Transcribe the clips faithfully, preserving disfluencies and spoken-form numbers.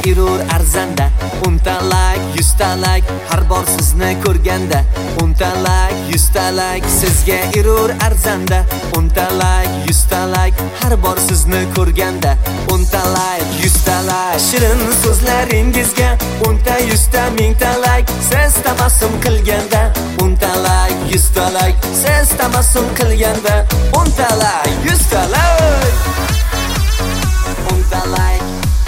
erur arzanda, o'nta like, yuzta like har bor sizni ko'rganda. O'nta like, yuzta like sizga erur arzanda, o'nta like, yuzta like har bor sizni ko'rganda. O'nta like, yuzta like shirin so'zlaringizga, o'nta yuzta mingta like siz tabassum qilganda. O'nta like, yuzta like siz tabassum qilganda. O'nta like, yuzta like, o'nta like,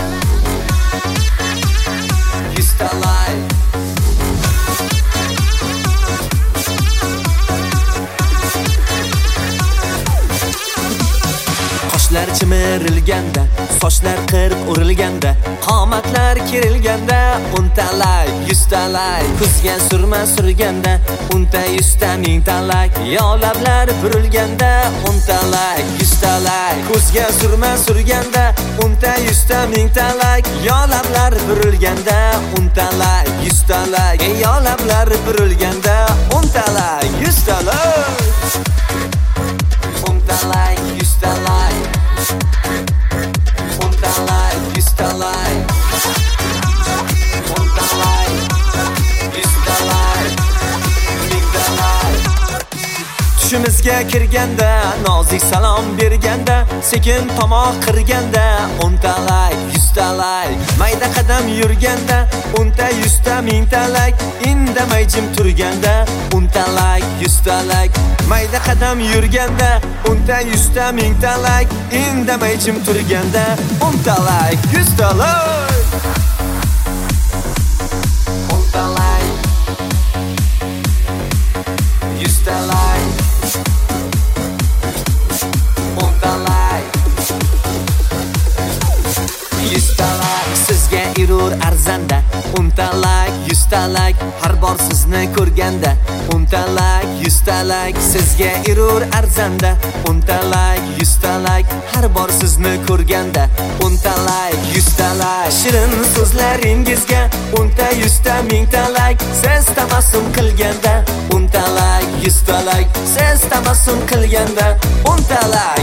yuzta like. Qoshlar chimirilganda, sochlar qirq urilganda, qomatlar kerilganda. O'nta like, yuzta like ko'zga surma surganda. O'nta yuzta mingta like yo lablar burilganda. O'nta like, yuzta like ko'zga surma surganda. O'nta yuzta mingta like yo lablar burilganda. O'nta like, yuzta like yo lablar burilganda. O'nta like, yuzta like, o'nta like, yuzta like, o'nta like, yuzta like, o'nta like, yuzta like, mingta like. Tushimizga kirganda, nozik salom berganda, sekin tomoq qirganda. O'nta like, yuzta like mayda qadam yurganda. O'nta yuzta mingta like indamay jim turganda. O'nta like, yuzta like mayda qadam yurganda. O'nta yuzta mingta like indamay jim turganda. O'nta like, yuzta like, o'nta like, yuzta like, o'nta like, yuzta like sizga erur arzanda. O'nta like, yuzta like har bor sizni ko'rganda. O'nta like, yuzta like sizga erur arzanda. O'nta like, yuzta like har bor sizni ko'rganda. O'nta like, yuzta like shirin so'zlaringizga, o'nta yuzta mingta like siz tabassum qilganda. O'nta like, yuzta like siz tabassum qilganda. O'nta like,